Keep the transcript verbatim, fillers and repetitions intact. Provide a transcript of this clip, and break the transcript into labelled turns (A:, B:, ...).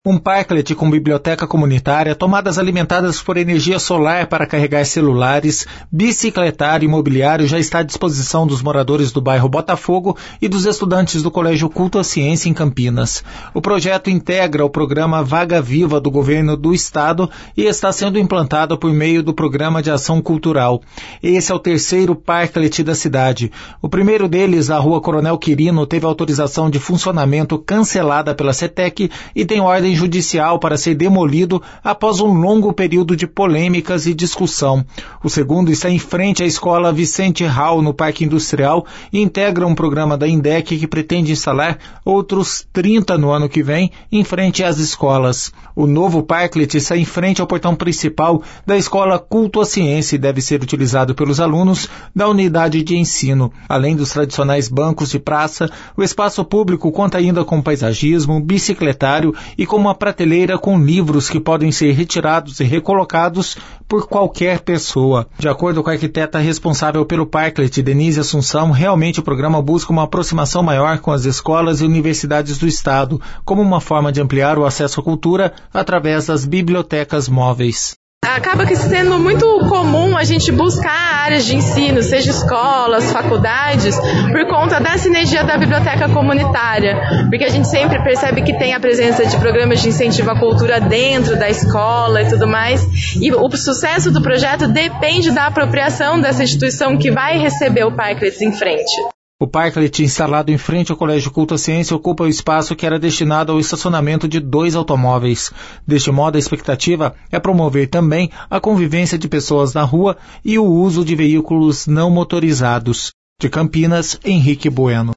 A: Um parklet com biblioteca comunitária, tomadas alimentadas por energia solar para carregar celulares, bicicletário e mobiliário já está à disposição dos moradores do bairro Botafogo e dos estudantes do Colégio Culto à Ciência em Campinas. O projeto integra o programa Vaga Viva do Governo do Estado e está sendo implantado por meio do Programa de Ação Cultural. Esse é o terceiro parklet da cidade. O primeiro deles, na Rua Coronel Quirino, teve autorização de funcionamento cancelada pela CETEC e tem ordem judicial para ser demolido após um longo período de polêmicas e discussão. O segundo está em frente à escola Vicente Hall, no Parque Industrial, e integra um programa da INDEC que pretende instalar outros trinta no ano que vem, em frente às escolas. O novo parklet está em frente ao portão principal da Escola Culto à Ciência e deve ser utilizado pelos alunos da unidade de ensino. Além dos tradicionais bancos de praça, o espaço público conta ainda com paisagismo, bicicletário e com uma prateleira com livros que podem ser retirados e recolocados por qualquer pessoa. De acordo com a arquiteta responsável pelo parklet, Denise Assunção, realmente o programa busca uma aproximação maior com as escolas e universidades do Estado, como uma forma de ampliar o acesso à cultura através das bibliotecas móveis.
B: Acaba que sendo muito comum a gente buscar áreas de ensino, seja escolas, faculdades, por conta da sinergia da biblioteca comunitária, porque a gente sempre percebe que tem a presença de programas de incentivo à cultura dentro da escola e tudo mais, e o sucesso do projeto depende da apropriação dessa instituição que vai receber o parklet em frente.
A: O parklet instalado em frente ao Colégio Culto à Ciência ocupa o espaço que era destinado ao estacionamento de dois automóveis. Deste modo, a expectativa é promover também a convivência de pessoas na rua e o uso de veículos não motorizados. De Campinas, Henrique Bueno.